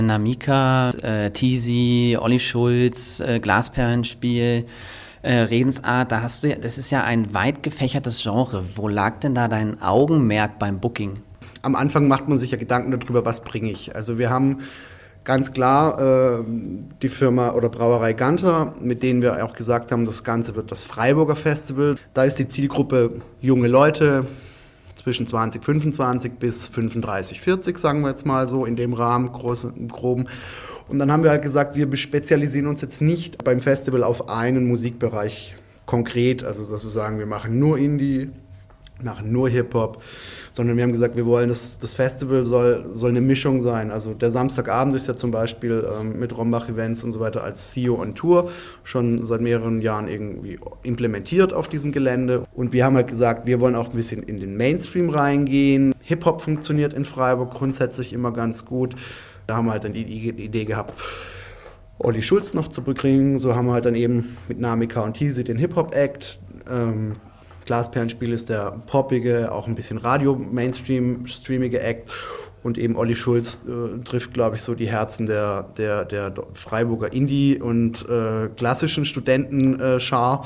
Namika, Tizi, Olli Schulz, Glasperlenspiel, Redensart, das ist ja ein weit gefächertes Genre. Wo lag denn da dein Augenmerk beim Booking? Am Anfang macht man sich ja Gedanken darüber, was bringe ich. Also wir haben ganz klar die Firma oder Brauerei Ganter, mit denen wir auch gesagt haben, das Ganze wird das Freiburger Festival. Da ist die Zielgruppe junge Leute, zwischen 20, 25 bis 35, 40, sagen wir jetzt mal so, in dem Rahmen, im Groben. Und dann haben wir halt gesagt, wir spezialisieren uns jetzt nicht beim Festival auf einen Musikbereich konkret, also dass wir sagen, wir machen nur Indie, machen nur Hip-Hop, sondern wir haben gesagt, wir wollen, das Festival soll eine Mischung sein. Also der Samstagabend ist ja zum Beispiel mit Rombach Events und so weiter als CEO on Tour schon seit mehreren Jahren irgendwie implementiert auf diesem Gelände. Und wir haben halt gesagt, wir wollen auch ein bisschen in den Mainstream reingehen. Hip-Hop funktioniert in Freiburg grundsätzlich immer ganz gut. Da haben wir halt dann die Idee gehabt, Olli Schulz noch zu bringen. So haben wir halt dann eben mit Namika und Tizi den Hip-Hop-Act. Glasperlenspiel ist der poppige, auch ein bisschen Radio-Mainstream-streamige Act. Und eben Olli Schulz trifft, glaube ich, so die Herzen der Freiburger Indie- und klassischen Studentenschar.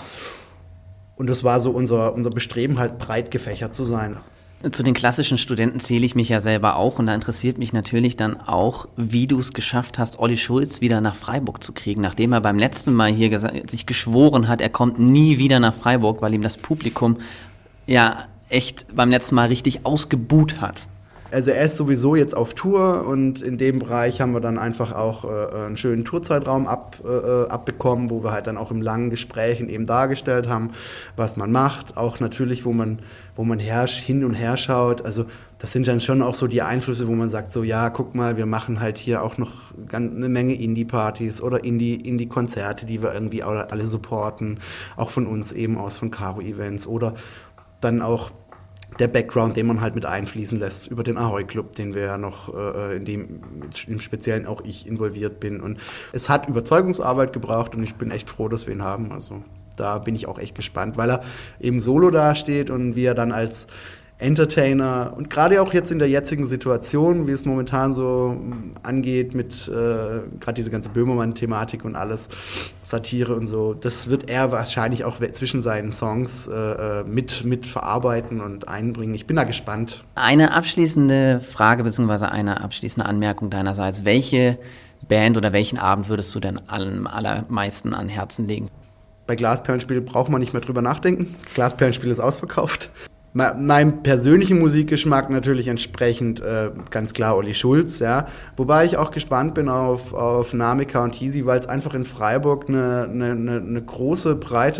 Und das war so unser Bestreben, halt breit gefächert zu sein. Zu den klassischen Studenten zähle ich mich ja selber auch und da interessiert mich natürlich dann auch, wie du es geschafft hast, Olli Schulz wieder nach Freiburg zu kriegen, nachdem er beim letzten Mal hier sich geschworen hat, er kommt nie wieder nach Freiburg, weil ihm das Publikum ja echt beim letzten Mal richtig ausgebuht hat. Also er ist sowieso jetzt auf Tour und in dem Bereich haben wir dann einfach auch einen schönen Tourzeitraum abbekommen, wo wir halt dann auch im langen Gesprächen eben dargestellt haben, was man macht, auch natürlich, wo man hin und her schaut. Also das sind dann schon auch so die Einflüsse, wo man sagt, so ja, guck mal, wir machen halt hier auch noch eine Menge Indie-Partys oder Indie-Konzerte, die wir irgendwie alle supporten, auch von uns eben aus, von Caro Events oder dann auch der Background, den man halt mit einfließen lässt über den Ahoi Club, den wir ja noch, in dem im Speziellen auch ich involviert bin. Und es hat Überzeugungsarbeit gebraucht und ich bin echt froh, dass wir ihn haben. Also da bin ich auch echt gespannt, weil er eben solo dasteht und wie er dann als Entertainer und gerade auch jetzt in der jetzigen Situation, wie es momentan so angeht mit gerade diese ganze Böhmermann-Thematik und alles, Satire und so, das wird er wahrscheinlich auch zwischen seinen Songs mit verarbeiten und einbringen. Ich bin da gespannt. Eine abschließende Frage bzw. eine abschließende Anmerkung deinerseits. Welche Band oder welchen Abend würdest du denn am allermeisten an Herzen legen? Bei Glasperlenspiel braucht man nicht mehr drüber nachdenken. Glasperlenspiel ist ausverkauft. Meinem persönlichen Musikgeschmack natürlich entsprechend ganz klar Olli Schulz, ja. Wobei ich auch gespannt bin auf Namika und Tizi, weil es einfach in Freiburg eine große, breite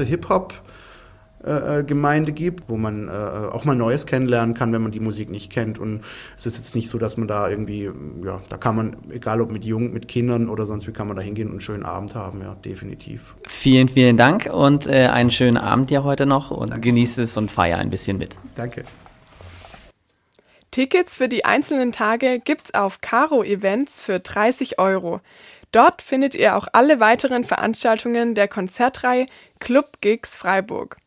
Hip-Hop-Gemeinde gibt, wo man auch mal Neues kennenlernen kann, wenn man die Musik nicht kennt. Und es ist jetzt nicht so, dass man da irgendwie, ja, da kann man, egal ob mit Kindern oder sonst wie, kann man da hingehen und einen schönen Abend haben, ja, definitiv. Vielen, vielen Dank und einen schönen Abend dir heute noch und Danke. Genieß es und feier ein bisschen mit. Danke. Tickets für die einzelnen Tage gibt's auf Caro Events für 30 €. Dort findet ihr auch alle weiteren Veranstaltungen der Konzertreihe Club Gigs Freiburg.